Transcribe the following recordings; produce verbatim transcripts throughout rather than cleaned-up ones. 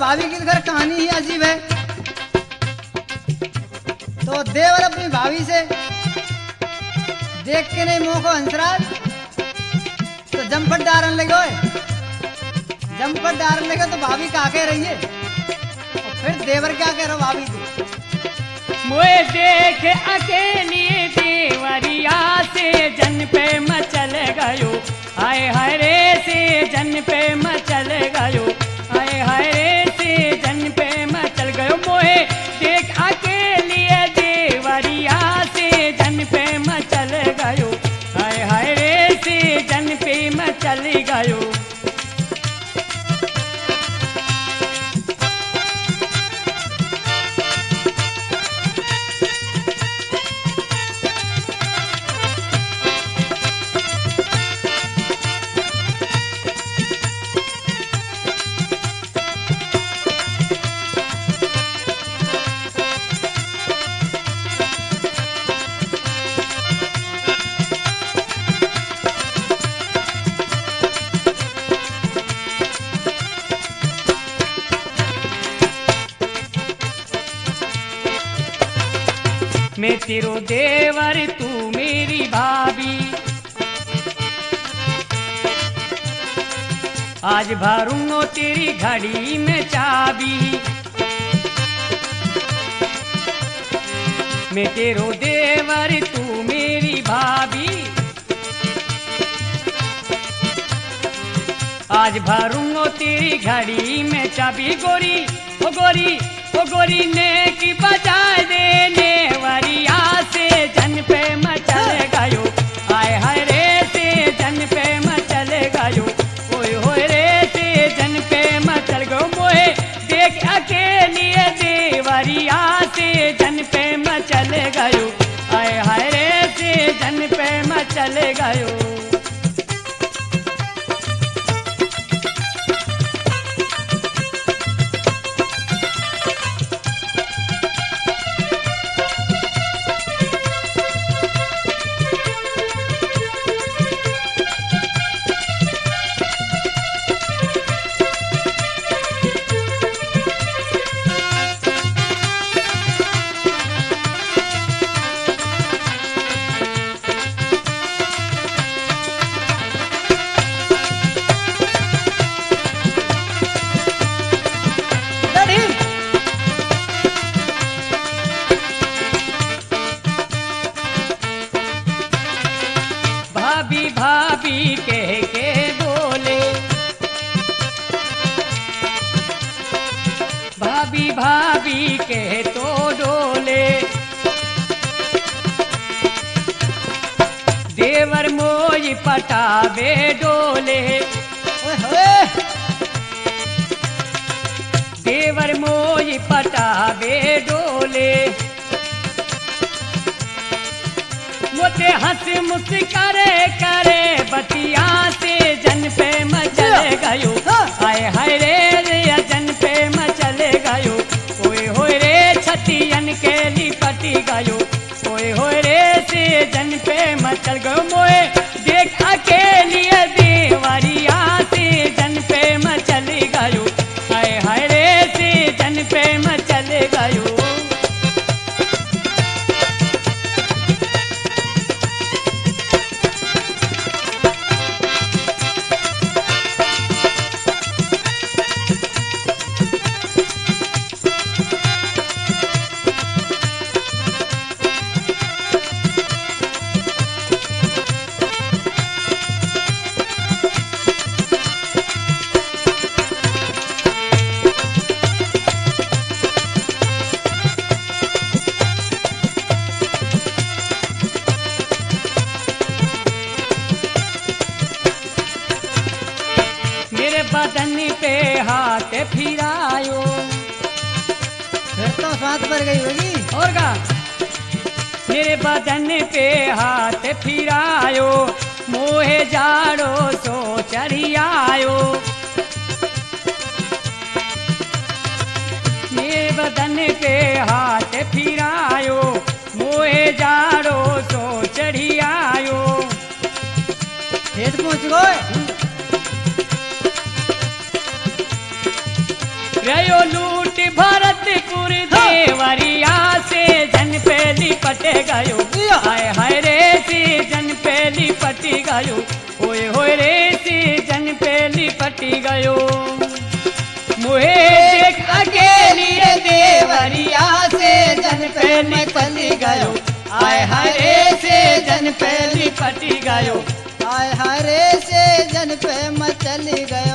भाभी की घर कहानी ही अजीब है। तो देवर अपनी भाभी से देख के नहीं मुंह को हंसराज तो जमपट डारन लगे ओए। जमपट डारन लगे तो भाभी का कह रही है और फिर देवर क्या कह रहा भाभी को। मोए देख अकेली देवरिया से जन पे मचल गयो, आए हाय रे से जन पे मचल गयो, आए हाय रे से जन पे मचल गयो। मोए देख अकेली देवरिया से जन पे मचल गयो, आए हाय रे से जन पे मचल गयो। मैं तेरो देवर तू मेरी भाभी, आज भरूंगा तेरी घड़ी में चाबी। मैं तेरो देवर तू मेरी भाभी, आज भरूंगा तेरी घड़ी में चाबी। गोरी ओ गोरी ओ गोरी ने की बजाए देने वरिया से जन पे मचल गयो, आए हाय रे से जन पे मचल गयो, ओए होए रे से जन पे मचल गयो। मोए देख अकेली देवरिया से जन पे मचल गयो, आए हाय रे से जन पे मचल गयो। भाभी भाभी कह के बोले, भाभी भाभी कह तो डोले। देवर मोई पटावे डोले, ओए होए देवर मोई पटावे डोले। मोते हंस मुस्करे करे बतिया से जन पे मचल गयो, आए हाय रे रे जन पे मचल गयो, ओए होए रे छतियन के लिपटी गयो, ओए होए रे से जन पे मचल गयो। मोए देख अकेली देवरिया से जन पे मचल गयो, आए हाय रे से जन पे मचल गयो। बदन पे हाथ फिरायो, फिर तो सांस पर गई होगी। और का मेरे बदन पे हाथ फिरायो, मोहे जाड़ो सो चढ़ियायो। मेरे बदन पे हाथ फिरायो, मोहे जाड़ो सो चढ़ियायो। खेत पहुंच गए रयो लूट भरतपुर देवरिया से जन पे लिपट गयो हाय हाय रे से जन पे लिपट गयो होए होए रे से जन पे लिपट गयो मुहे देख अकेली रे देवरिया से जन पे लिपट गयो हाय हाय रे से जन पे लिपट गयो हाय हाय रे से जन पे मचल गयो।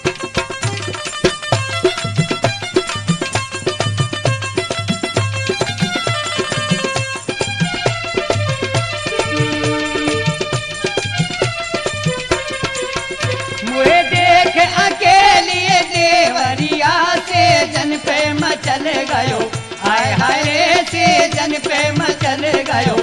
मुझे देख अकेली देवरिया से जन पे मचल गयो हाय हाय रे से जन पे मचल गयो